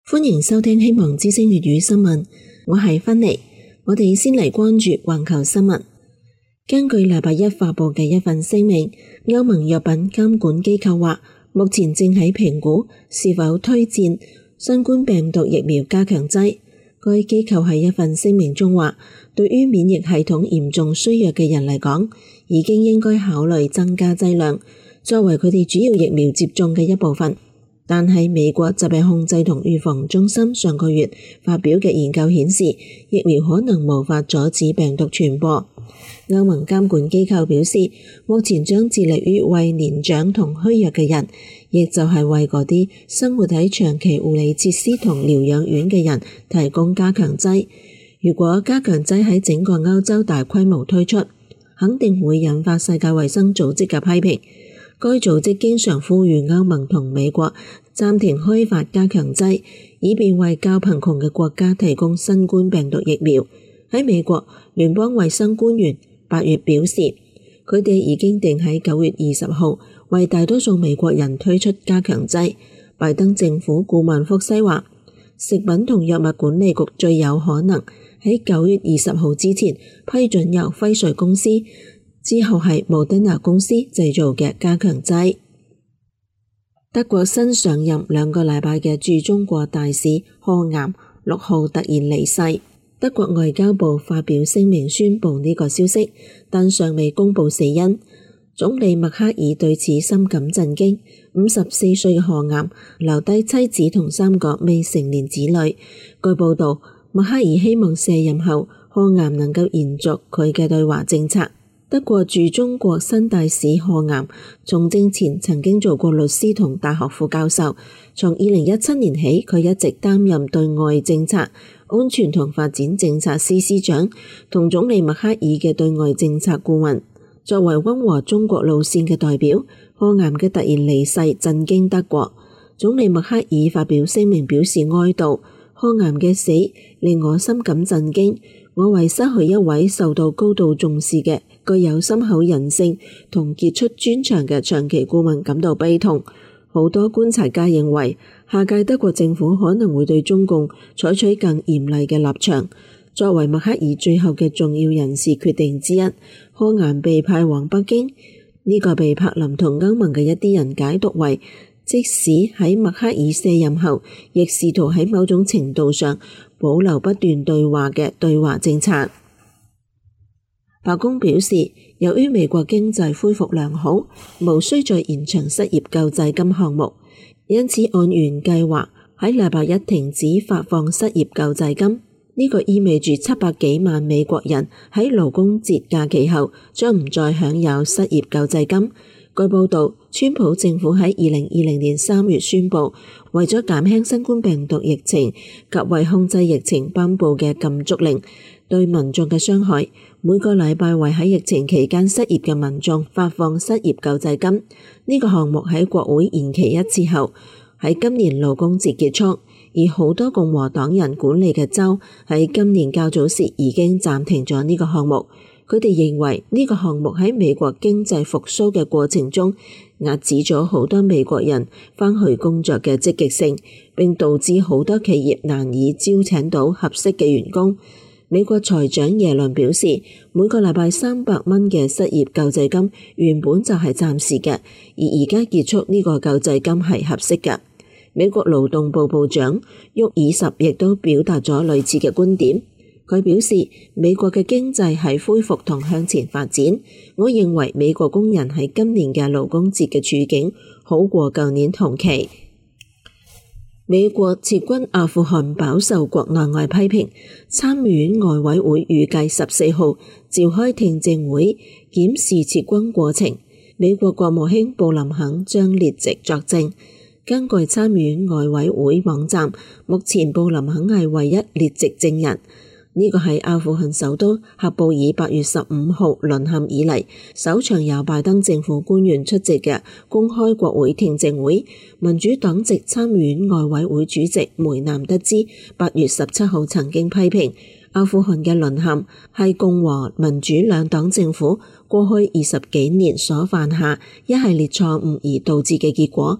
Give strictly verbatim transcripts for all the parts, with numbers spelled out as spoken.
歡迎收聽希望之聲粵語新聞，我係芬妮。我哋先嚟關注環球新聞。根據禮拜一發布嘅一份聲明，歐盟藥品監管機構話，目前正喺評估是否推薦新冠病毒疫苗加強劑。該機構喺一份聲明中話，對於免疫系統嚴重衰弱嘅人嚟講，已經應該考慮增加劑量，作為佢哋主要疫苗接種嘅一部分。但係美國疾病控制同預防中心上個月發表嘅研究顯示，疫苗可能無法阻止病毒傳播。歐盟監管機構表示，目前將致力於為年長同虛弱嘅人，亦就係為嗰啲生活喺長期護理設施同療養院嘅人提供加強劑。如果加強劑喺整個歐洲大規模推出，肯定會引發世界衛生組織嘅批評。該組織經常呼籲歐盟同美國暫停開發加強劑，以便為較貧窮嘅國家提供新冠病毒疫苗。喺美國，聯邦衛生官員八月表示，佢哋已經定喺九月二十號為大多數美國人推出加強劑。拜登政府顧問福西話，食品同藥物管理局最有可能喺九月二十號之前批准由輝瑞公司，之後係莫德納公司製造嘅加強劑。德國新上任兩個禮拜嘅駐中國大使賀岩六號突然離世。德國外交部發表聲明宣布呢個消息，但尚未公布死因。總理默克爾對此深感震驚。五十四歲嘅賀岩留低妻子同三個未成年子女。據報道，默克爾希望卸任後賀岩能夠延續佢嘅對華政策。德國駐中國新大使賀岩從政前曾經做過律師同大學副教授，從二零一七年起佢一直擔任對外政策、安全同發展政策司司長同總理默克爾嘅對外政策顧問。作為溫和中國路線嘅代表，賀岩嘅突然離世震驚德國。總理默克爾發表聲明表示哀悼，賀岩嘅死令我深感震驚，我為失去一位受到高度重視嘅具有深厚人性同傑出專長嘅長期顧問感到悲痛。好多觀察家認為，下屆德國政府可能會對中共採取更嚴厲嘅立場。作為默克爾最後嘅重要人事決定之一，賀岩被派往北京。呢、這個被柏林同歐盟嘅一啲人解讀為，即使喺默克爾卸任後，亦試圖喺某種程度上保留不斷對話嘅對華政策。白宮表示，由於美國經濟恢復良好，無需再延長失業救濟金項目，因此按原計劃喺禮拜一停止發放失業救濟金。呢、這個意味住七百幾萬美國人喺勞工節假期後將唔再享有失業救濟金。據報道，川普政府喺二零二零年三月宣布，為咗減輕新冠病毒疫情及為控制疫情頒布嘅禁足令對民眾嘅傷害，每個禮拜為喺疫情期間失業嘅民眾發放失業救濟金。呢、這個項目喺國會延期一次後，喺今年勞工節結束。而好多共和黨人管理嘅州喺今年較早時已經暫停咗呢個項目。佢哋認為呢個項目喺美國經濟復甦嘅過程中壓止咗好多美國人返去工作嘅積極性，並導致好多企業難以招請到合適嘅員工。美國財長耶倫表示，每個禮拜三百蚊嘅失業救濟金原本就係暫時嘅，而而家結束呢個救濟金係合適嘅。美國勞動部部長沃爾什亦都表達咗類似嘅觀點。佢表示，美國嘅經濟係恢復同向前發展。我認為美國工人喺今年嘅勞工節嘅處境好過舊年同期。美國撤軍阿富汗飽受國內外批評，參議院外委會預計十四號召開聽證會檢視撤軍過程。美國國務卿布林肯將列席作證。根據參議院外委會網站，目前布林肯係唯一列席證人。呢、這個係阿富汗首都喀布爾八月十五號淪陷以嚟首場由拜登政府官員出席嘅公開國會聽證會。民主黨籍參議院外委會主席梅南德茲八月十七號曾經批評阿富汗嘅淪陷係共和民主兩黨政府過去二十幾年所犯下一系列錯誤而導致嘅結果。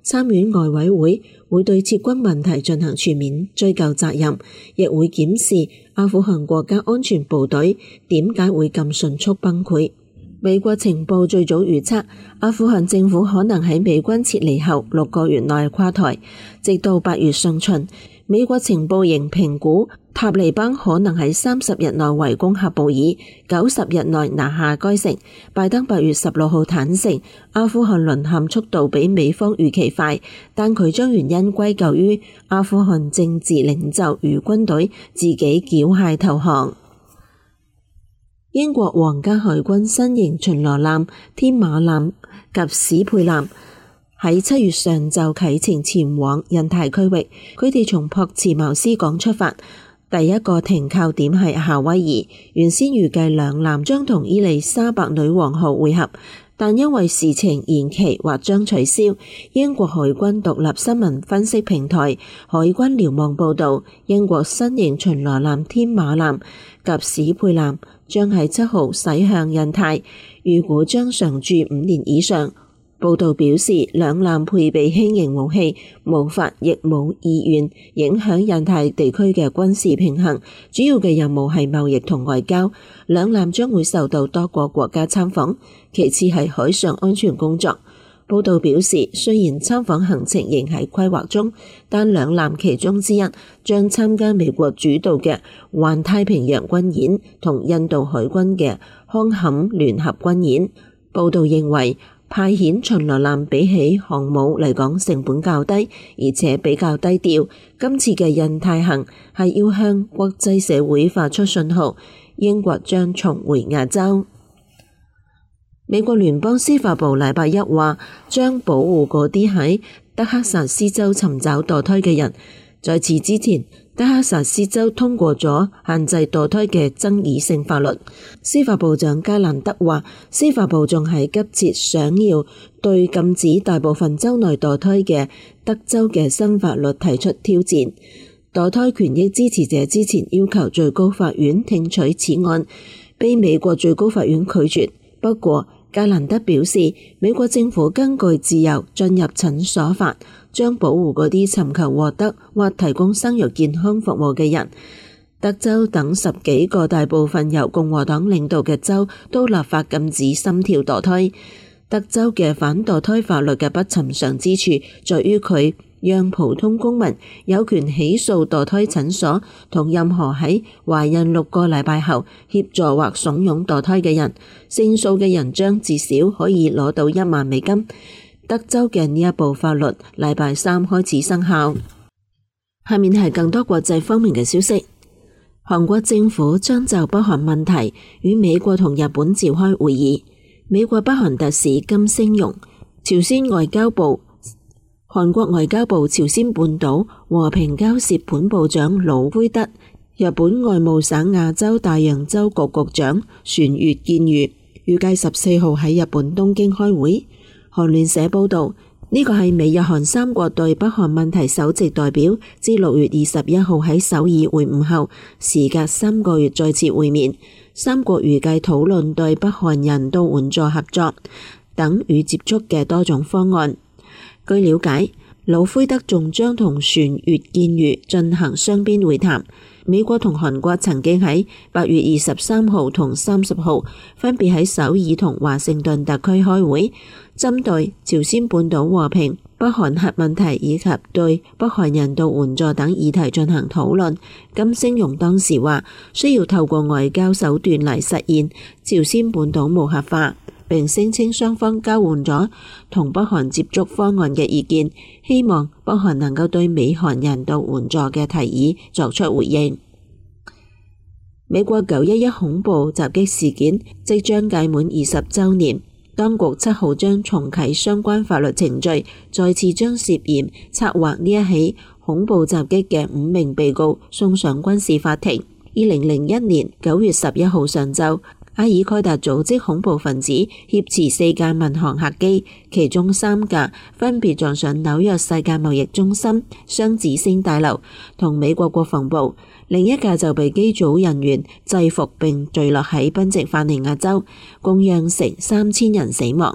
參院外委會會對撤軍問題進行全面追究責任，亦會檢視阿富汗國家安全部隊點解會咁迅速崩潰。美國情報最早預測，阿富汗政府可能喺美軍撤離後六個月內垮台，直到八月上旬。美國情報仍評估塔利班可能喺三十日內圍攻喀布爾，九十日內拿下該城。拜登八月十六號坦承，阿富汗淪陷速度比美方預期快，但佢將原因歸咎於阿富汗政治領袖與軍隊自己繳械投降。英國皇家海軍新型巡邏艦天馬艦及史佩艦喺七月上晝啟程前往印太區域，佢哋從朴茨茅斯港出發，第一個停靠點係夏威夷。原先預計兩艦將同伊麗莎白女王號會合，但因為事情延期或將取消。英國海軍獨立新聞分析平台海軍瞭望報道，英國新型巡邏艦天馬艦及史佩艦將喺七號駛向印太，預估將常駐五年以上。報道表示，兩艦配備輕型武器，無法亦冇意願影響印太地區嘅軍事平衡。主要嘅任務係貿易同外交。兩艦將會受到多個國家參訪，其次係海上安全工作。報道表示，雖然參訪行程仍喺規劃中，但兩艦其中之一將參加美國主導嘅環太平洋軍演同印度海軍嘅康坎聯合軍演。報道認為，派遣巡邏艦比起航母嚟講成本較低，而且比較低調。今次嘅印太行係要向國際社會發出信號，英國將重回亞洲。美國聯邦司法部禮拜一話，將保護嗰啲喺德克薩斯州尋找墮胎嘅人。在此之前，德克薩斯州通過咗限制墮胎嘅爭議性法律。司法部長加蘭德話，司法部仲係急切想要對禁止大部分州內墮胎嘅德州嘅新法律提出挑戰。墮胎權益支持者之前要求最高法院聽取此案，被美國最高法院拒絕。不過，加蘭德表示，美國政府根據自由進入診所法，將保護嗰啲尋求獲得或提供生育健康服務嘅人。德州等十幾個大部分由共和黨領導嘅州都立法禁止心跳墮胎。德州嘅反墮胎法律嘅不尋常之處，在於佢讓普通公民有權起訴墮胎診所同任何喺懷孕六個禮拜後協助或慫恿墮胎嘅人，勝訴嘅人將至少可以攞到一萬美金。德州嘅呢一部法律禮拜三開始生效。下面係更多國際方面嘅消息。韓國政府將就北韓問題與美國同日本召開會議。美國北韓特使金星容、朝鮮外交部、韓國外交部朝鮮半島和平交涉本部長魯魁德、日本外務省亞洲大洋洲局局長船越健裕，預計十四號喺日本東京開會。韓聯社報道，呢個係美日韓三國對北韓問題首席代表自六月二十一號喺首爾會晤後，時隔三個月再次會面。三國預計討論對北韓人道援助合作等與接觸嘅多種方案。據了解，魯魁德仲將同船越健裕進行雙邊會談。美國同韓國曾經喺八月二十三號同三十號分別喺首爾同華盛頓特區開會，針對朝鮮半島和平、北韓核問題以及對北韓人道援助等議題進行討論。金星容當時話，需要透過外交手段嚟實現朝鮮半島無核化，並聲稱雙方交換咗同北韓接觸方案嘅意見，希望北韓能夠對美韓人道援助嘅提議作出回應。美國九一一恐怖襲擊事件即將屆滿二十週年，當局七號將重啟相關法律程序，再次將涉嫌策劃呢一起恐怖襲擊嘅五名被告送上軍事法庭。二零零一年九月十一號上晝，阿爾蓋達組織恐怖分子挾持四架民航客機，其中三架分別撞上紐約世界貿易中心、雙子星大樓同美國國防部，另一架就被機組人員制服並墜落喺賓夕法尼亞州，共釀成三千人死亡。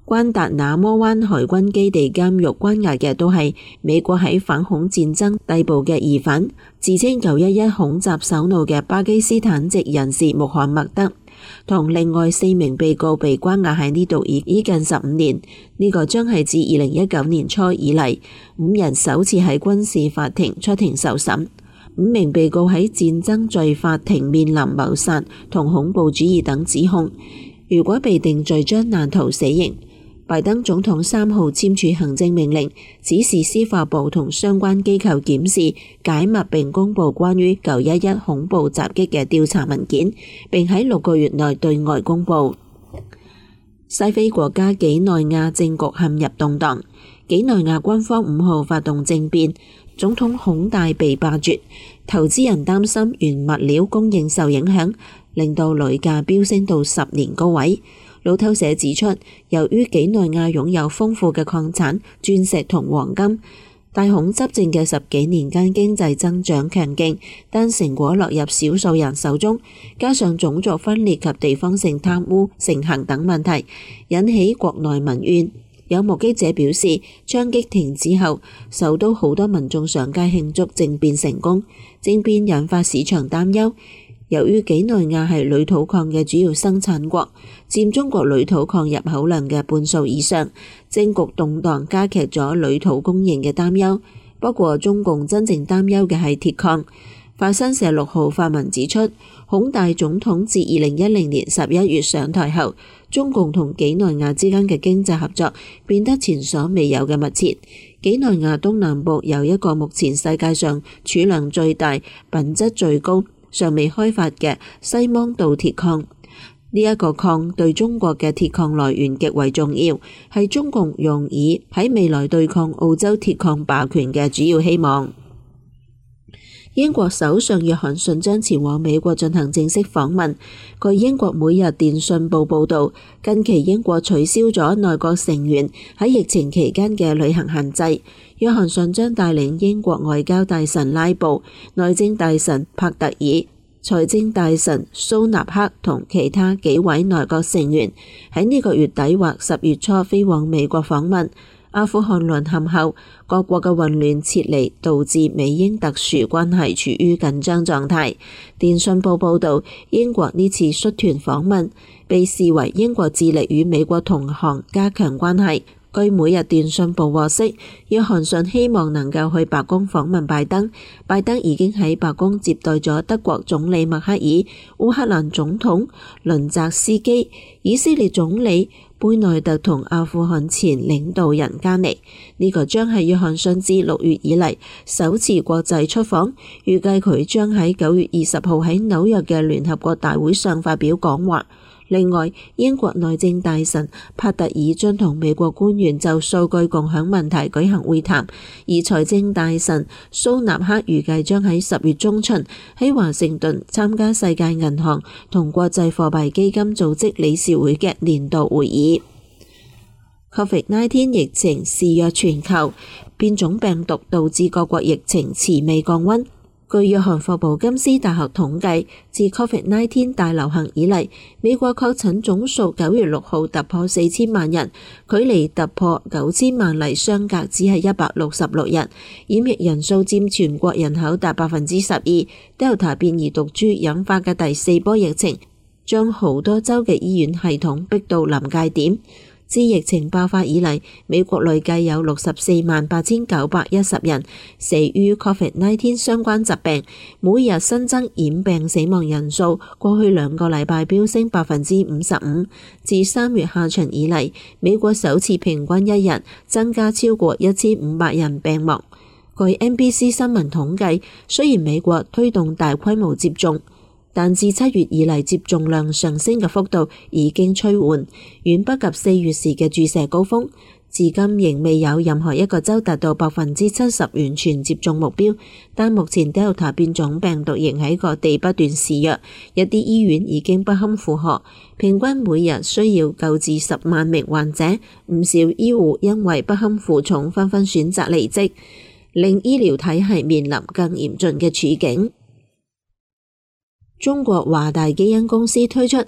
關達那摩灣海軍基地監獄關押嘅都係美國喺反恐戰爭逮捕嘅疑犯，自稱九一一恐襲首腦嘅巴基斯坦籍人士穆罕默德，同另外四名被告被關押喺呢度已已近十五年。呢、這個將係自二零一九年初以嚟，五人首次喺軍事法庭出庭受審。五名被告喺戰爭罪法庭面臨謀殺同恐怖主義等指控，如果被定罪將難逃死刑。拜登總統三號簽署行政命令，指示司法部同相關機構檢視、解密並公佈關於九一一恐怖襲擊嘅調查文件，並喺六個月內對外公佈。西非國家幾內亞政局陷入動盪，幾內亞軍方五號發動政變，總統孔戴被罷黜，投資人擔心原物料供應受影響，令到鋁價飆升到十年高位。路透社指出，由於幾內亞擁有豐富嘅礦產、鑽石同黃金，大孔執政嘅十幾年間經濟增長強勁，但成果落入少數人手中，加上種族分裂及地方性貪污盛行等問題，引起國內民怨。有目擊者表示，槍擊停止後，首都好多民眾上街慶祝政變成功。政變引發市場擔憂。由於幾內亞係鋁土礦嘅主要生產國，佔中國鋁土礦入口量嘅半數以上，政局動盪加劇咗鋁土供應嘅擔憂。不過中共真正擔憂嘅係鐵礦。法新社六號發文指出，孔戴總統自二零一零年十一月上台後，中共同幾內亞之間嘅經濟合作變得前所未有嘅密切。幾內亞東南部有一個目前世界上儲量最大、品質最高、尚未開發嘅西芒道鐵礦。呢、這、一個礦對中國嘅鐵礦來源極為重要，係中共用以喺未來對抗澳洲鐵礦霸權嘅主要希望。英國首相約翰遜將前往美國進行正式訪問。據英國每日電訊報報道，近期英國取消咗內閣成員喺疫情期間嘅旅行限制。約翰遜將帶領英國外交大臣拉布、內政大臣帕特爾、財政大臣蘇納克同其他幾位內閣成員喺呢個月底或十月初飛往美國訪問。阿富汗淪陷後，各國嘅混亂撤離導致美英特殊關係處於緊張狀態。電訊報報道，英國呢次率團訪問被視為英國致力與美國同行加強關係。據每日電訊報獲悉，約翰遜希望能夠去白宮訪問拜登。拜登已經喺白宮接待咗德國總理默克爾、烏克蘭總統倫澤斯基、以色列總理貝內特同阿富汗前領導人加尼。呢、這個將係約翰遜自六月以嚟首次國際出訪，預計佢將喺九月二十號喺紐約嘅聯合國大會上發表講話。另外，英國內政大臣帕特爾將同美國官員就數據共享問題舉行會談，而財政大臣蘇納克預計將喺十月中旬喺華盛頓參加世界銀行同國際貨幣基金組織理事會嘅年度會議。Covid 十九 疫情肆虐全球，變種病毒導致各國疫情遲未降溫。據約翰霍普金斯大學統計，自 Covid 十九 大流行以嚟，美國確診總數九月六號突破四千萬人，距離突破九千萬例相隔只係一百六十六日，染疫人數佔全國人口達百分之十二。Delta 變異毒株引發嘅第四波疫情，將好多州嘅醫院系統逼到臨界點。自疫情爆發以嚟，美國累計有六十四萬八千九百一十人死於 Covid 十九 相關疾病，每日新增染病死亡人數過去兩個禮拜飆升百分之五十五。自三月下旬以嚟，美國首次平均一日增加超過一千五百人病亡。據 N B C 新聞統計，雖然美國推動大規模接種，但自七月以嚟接種量上升嘅幅度已經趨緩，遠不及四月時嘅注射高峰。至今仍未有任何一個州達到百分之七十完全接種目標，但目前 Delta 變種病毒仍喺各地不斷肆虐，一啲醫院已經不堪負荷，平均每日需要救治十萬名患者。唔少醫護因為不堪負重，紛紛選擇離職，令醫療體系面臨更嚴峻嘅處境。中國華大基因公司推出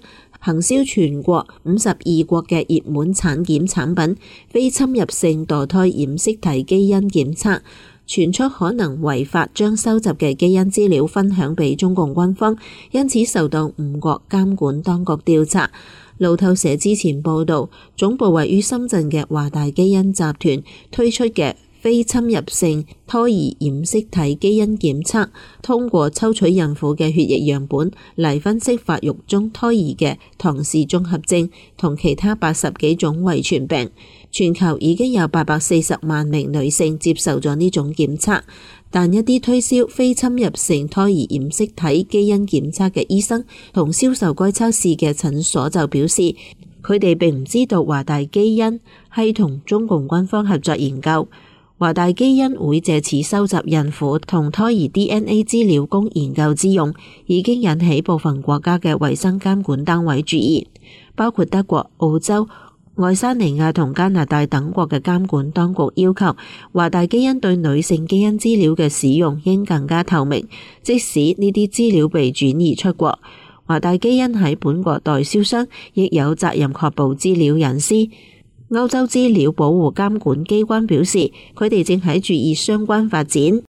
行銷全國五十二國嘅熱門產檢產品非侵入性墮胎染色體基因檢測，傳出可能違法將收集嘅基因資料分享俾中共軍方，因此受到五國監管當局調查。路透社之前報道，總部位於深圳嘅華大基因集團推出嘅非侵入性胎兒染色體基因檢測，通過抽取孕婦嘅血液樣本嚟分析發育中胎兒嘅唐氏綜合症同其他八十幾種遺傳病。全球已經有八百四十萬名女性接受咗呢種檢測，但一啲推銷非侵入性胎兒染色體基因檢測嘅醫生同銷售該測試嘅診所就表示，佢哋並唔知道華大基因係同中共軍方合作研究。華大基因會借此收集孕婦同胎兒 D N A 資料供研究之用，已經引起部分國家嘅衛生監管單位注意，包括德國、澳洲、愛沙尼亞同加拿大等國嘅監管當局要求華大基因對女性基因資料嘅使用應更加透明，即使呢啲資料被轉移出國，華大基因喺本國代銷商亦有責任確保資料隱私。歐洲資料保護監管機關表示，佢哋正喺注意相關發展。